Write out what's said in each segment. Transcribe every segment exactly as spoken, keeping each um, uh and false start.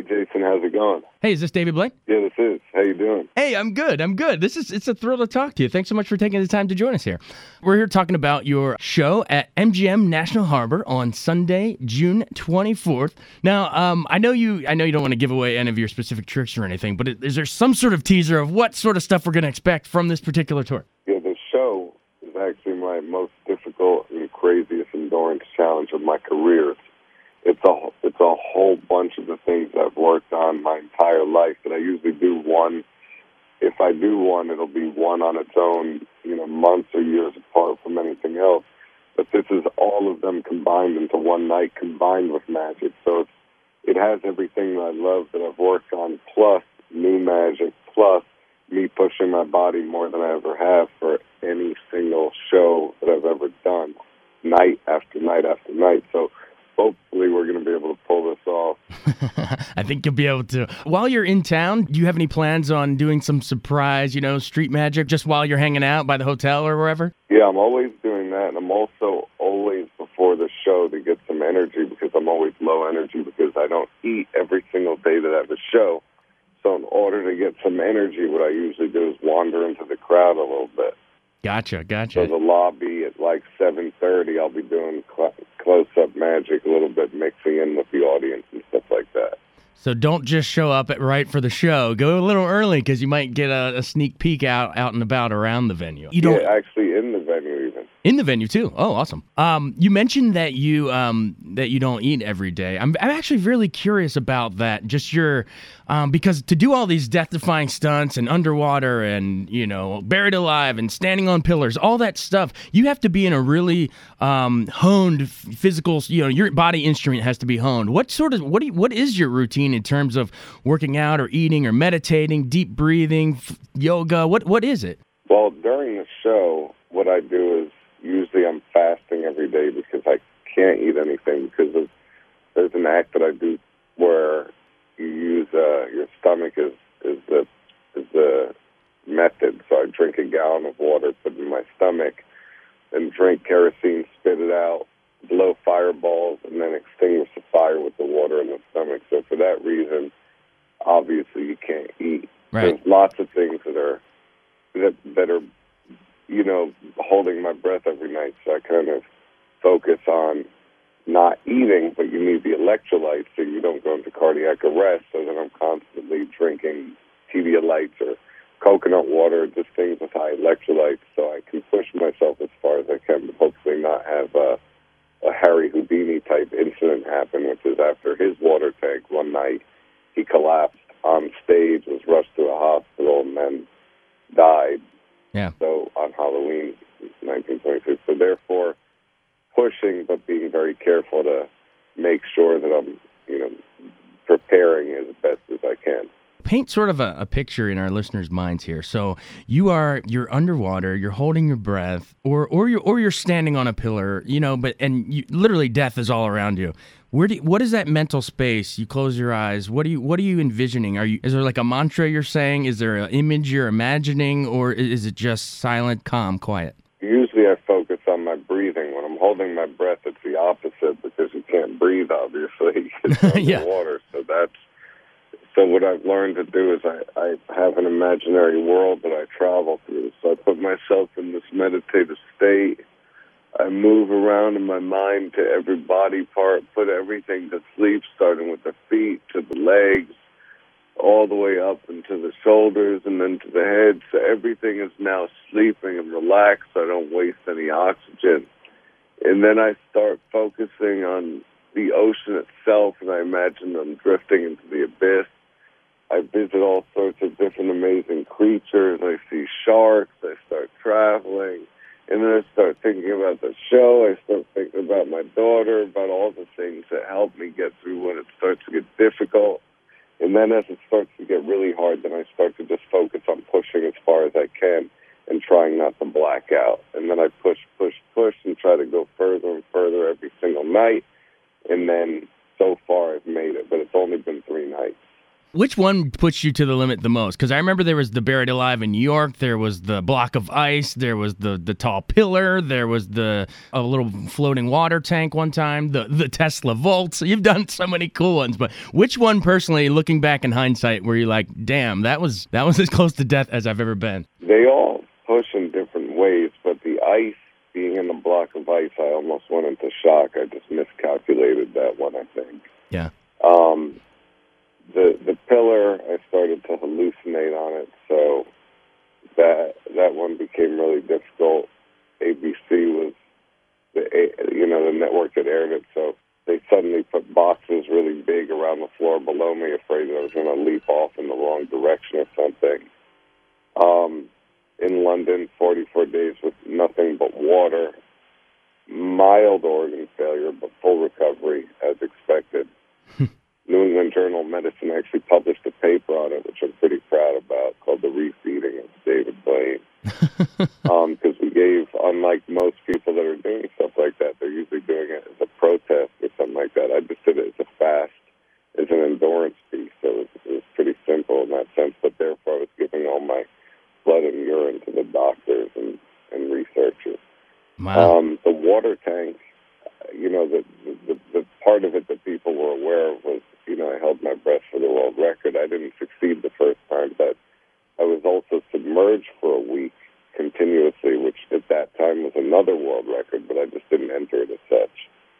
Hey, Jason, how's it going? Hey, is this David Blaine? Yeah, this is. How you doing? Hey, I'm good. I'm good. This is it's a thrill to talk to you. Thanks so much for taking the time to join us here. We're here talking about your show at M G M National Harbor on Sunday, June twenty-fourth. Now, um, I know you. I know you don't want to give away any of your specific tricks or anything, but is there some sort of teaser of what sort of stuff we're going to expect from this particular tour? Yeah, the show is actually my most difficult and craziest endurance challenge of my career. It's a it's a whole bunch of the things I've worked on my entire life that I usually do one. If I do one, it'll be one on its own, you know, months or years apart from anything else. But this is all of them combined into one night, combined with magic. So it's, it has everything that I love that I've worked on, plus new magic, plus me pushing my body more than I ever have for any single show that I've ever done, night after night after night. So hopefully we're going to be able to pull this off. I think you'll be able to. While you're in town, do you have any plans on doing some surprise, you know, street magic just while you're hanging out by the hotel or wherever? Yeah, I'm always doing that, and I'm also always before the show to get some energy because I'm always low energy because I don't eat every single day that I have a show. So in order to get some energy, what I usually do is wander into the crowd a little bit. Gotcha, gotcha. So the lobby at like seven thirty, I'll be doing cl- close-up magic a little bit, mixing in with the audience and stuff like that. So don't just show up at right for the show. Go a little early because you might get a, a sneak peek out, out and about around the venue. You don't Yeah, actually in the venue even. In the venue too. Oh, awesome. Um, you mentioned that you um that you don't eat every day. I'm I'm actually really curious about that. Just your um because to do all these death-defying stunts and underwater and you know buried alive and standing on pillars, all that stuff, you have to be in a really um honed physical. You know, your body instrument has to be honed. What sort of what do you, what is your routine in terms of working out or eating or meditating, deep breathing, f- yoga? What what is it? Well, during the show, what I do is usually I'm fasting every day because I can't eat anything because of, there's an act that I do where you use uh, your stomach is is the is the method. So I drink a gallon of water, put it in my stomach, and drink kerosene, spit it out, blow fireballs, and then extinguish the fire with the water in the stomach. So for that reason, obviously you can't eat. Right. There's lots of things that are that that are you know, holding my breath every night. So I kind of focus on not eating, but you need the electrolytes so you don't go into cardiac arrest. So that I'm constantly drinking Pedialytes or coconut water, just things with high electrolytes, so I can push myself as far as I can, but hopefully not have a, a Harry Houdini type incident happen, which is after his water tank one night, he collapsed on stage, was rushed to a hospital, and then died. Yeah. So on Halloween, nineteen twenty-six. So therefore, pushing but being very careful to make sure that I'm, you know, preparing as best as I can. Paint sort of a, a picture in our listeners' minds here. So you are you're underwater, you're holding your breath, or or you're or you're standing on a pillar, you know, but and you, literally death is all around you. Where do you, what is that mental space? You close your eyes. What do you what are you envisioning? Are you is there like a mantra you're saying? Is there an image you're imagining, or is it just silent, calm, quiet? Usually I focus on my breathing. When I'm holding my breath, it's the opposite because you can't breathe, obviously, it's underwater. Yeah. So that's so what I've learned to do is I, I have an imaginary world that I travel through. So I put myself in this meditative state. I move around in my mind to every body part, put everything to sleep, starting with the feet to the legs, all the way up into the shoulders and then to the head. So everything is now sleeping and relaxed, so I don't waste any oxygen. And then I start focusing on the ocean itself, and I imagine I'm drifting into the abyss. I visit all sorts of different amazing creatures. I see sharks. I start traveling. And then I start thinking about the show. I start thinking about my daughter, about all the things that help me get through when it starts to get difficult. And then as it starts to get really hard, then I start to just focus on pushing as far as I can and trying not to black out. And then I push, push, push, and try to go further and further every single night. And then so far I've made it, but it's only been three nights. Which one pushed you to the limit the most? Because I remember there was the Buried Alive in New York, there was the block of ice, there was the the tall pillar, there was the a little floating water tank one time, the the Tesla Volt. So you've done so many cool ones, but which one personally, looking back in hindsight, were you like, damn, that was that was as close to death as I've ever been? They all push in different ways, but the ice, being in the block of ice, I almost went into shock. I just miscalculated that one, I think. Yeah. Um, the the pillar, I started to hallucinate on it, so that that one became really difficult. A B C was the you know the network that aired it, so they suddenly put boxes really big around the floor below me, afraid that I was going to leap off in the wrong direction or something. Um, in London, forty-four days with nothing but water, mild organ failure, but full recovery as expected. New England Journal of Medicine actually published a paper on it, which I'm pretty proud about, called The Refeeding of David Blaine. Because um, we gave, unlike most people that are doing stuff like that, they're usually doing it as a protest or something like that. I just did it as a fast, as an endurance piece, so it was, it was pretty simple in that sense, but therefore I was giving all my blood and urine to the doctors and, and researchers. Wow. Um, the water tank, you know, the, the, the part of it that people were aware of was, you know, I held my breath for the world record. I didn't succeed the first time, but I was also submerged for a week continuously, which at that time was another world record, but I just didn't enter it as such.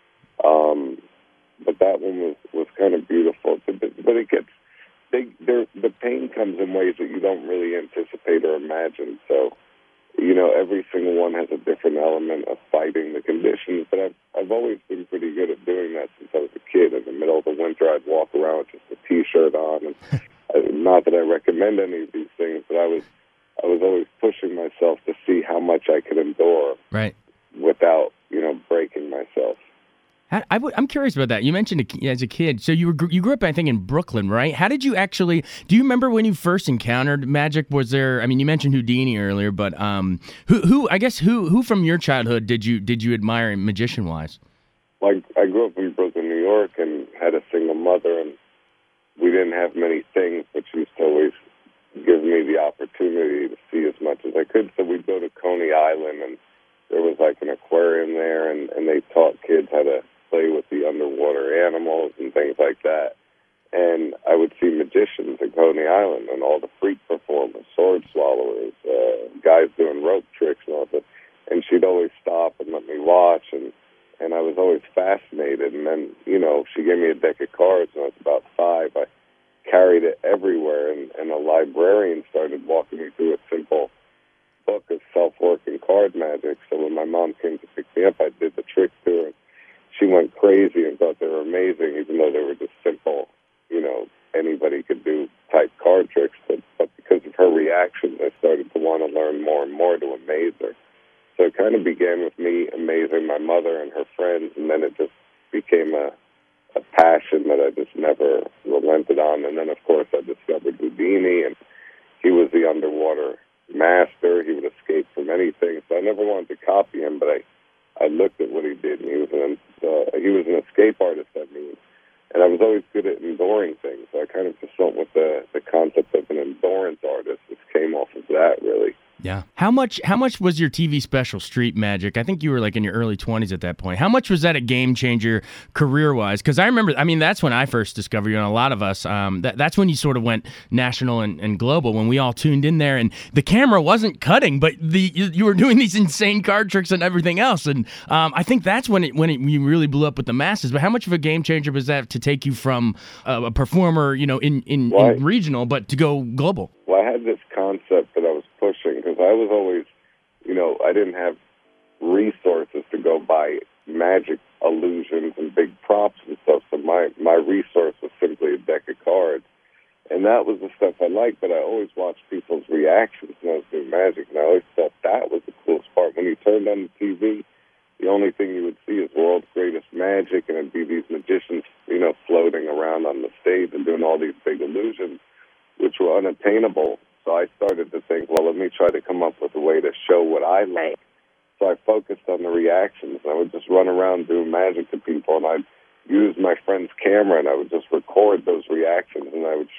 Um, but that one was, was kind of beautiful. But it gets, they, the pain comes in ways that you don't really anticipate or imagine. So, you know, every single one has a different element of fighting the conditions, but I've, I've always been pretty good at doing that since I was a kid. In the middle of the winter, I'd walk around with just a T-shirt on, and I, not that I recommend any of these things, but I was I was always pushing myself to see how much I could endure, right, without, you know, breaking myself. How, I w- I'm curious about that. You mentioned a, as a kid, so you were you grew up, I think, in Brooklyn, right? How did you actually? Do you remember when you first encountered magic? Was there? I mean, you mentioned Houdini earlier, but um, who who I guess who who from your childhood did you did you admire magician wise? Well, I, I grew up in Brooklyn, New York, and had a single mother, and we didn't have many things, but she used to always give me the opportunity to see as much as I could. So we'd go to Coney Island, and there was like an aquarium there, and, and they taught kids how to play with the underwater animals and things like that. And I would see magicians at Coney Island and all the freak performers, sword swallowers, uh, guys doing rope tricks and all that. And she'd always stop and let me watch, and, and I was always fascinated. And then, you know, she gave me a deck of cards when I was about five. I carried it everywhere, and, and a librarian started walking me through a simple book of self-working card magic. So when my mom came to pick me up, I did the tricks to her. She went crazy and thought they were amazing, even though they were just simple, you know, anybody could do type card tricks. But, but because of her reactions, I started to want to learn more and more to amaze her. So it kind of began with me amazing my mother and her friends, and then it just became a, a passion that I just never relented on. And then, of course, I discovered Houdini, and he was the underwater master. He would escape from anything. So I never wanted to copy him, but I I looked at what he did, and he was an uh, he was an escape artist, I mean, and I was always good at enduring things. So I kind of just went with the the concept of an endurance artist, which came off of that, really. Yeah. How much How much was your T V special Street Magic? I think you were like in your early twenties at that point. How much was that a game changer career wise? Because I remember, I mean, that's when I first discovered you, and a lot of us. Um, that, that's when you sort of went national and, and global. When we all tuned in there, and the camera wasn't cutting, but the you, you were doing these insane card tricks and everything else. And um, I think that's when it when it you really blew up with the masses. But how much of a game changer was that to take you from a, a performer, you know, in in, well, in regional, but to go global? Well, I had this concept that I was pushing, because I was always, you know, I didn't have resources to go buy magic illusions and big props and stuff, so my, my resource was simply a deck of cards. And that was the stuff I liked, but I always watched people's reactions when I was doing magic, and I always thought that was the coolest part. When you turned on the T V, the only thing you would see is world's greatest magic, and it'd be these magicians, you know, floating around on the stage and doing all these big illusions, which were unattainable. So I started to think, well, let me try to come up with a way to show what I like. So I focused on the reactions. I would just run around doing magic to people, and I'd use my friend's camera, and I would just record those reactions, and I would show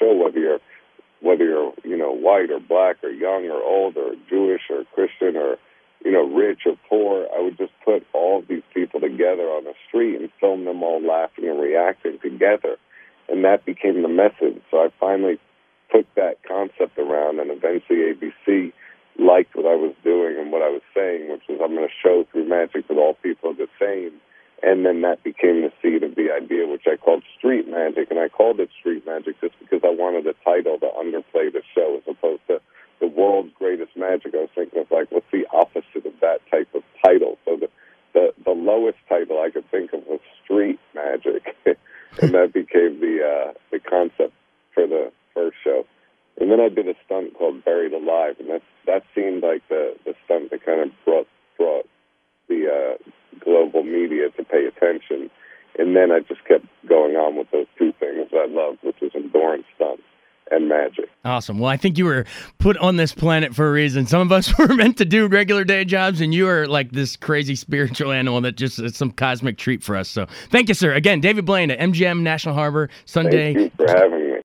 show, whether you're whether you're you know white or black or young or old or Jewish or Christian or you know rich or poor. I would just put all of these people together on the street and film them all laughing and reacting together, and that became the message. So I finally took that concept around, and eventually A B C liked what I was doing and what I was saying, which was I'm going to show through magic that all people are the same. And then that became the seed of the idea, which I called Street Magic. And I called it Street Magic just because I wanted a title to underplay the show as opposed to the world's greatest magic. I was thinking of, like, what's the opposite of that type of title? So the, the, the lowest title I could think of was Street Magic. And that became the uh, the concept for the first show. And then I did a stunt called Buried Alive, and that, that seemed like the, the stunt that kind of brought, brought the uh, global media to pay attention. And then I just kept going on with those two things I loved, which was endurance stunts and magic. Awesome. Well, I think you were put on this planet for a reason. Some of us were meant to do regular day jobs, and you are like this crazy spiritual animal that just is some cosmic treat for us. So thank you, sir. Again, David Blaine at M G M National Harbor, Sunday. Thank you for having me.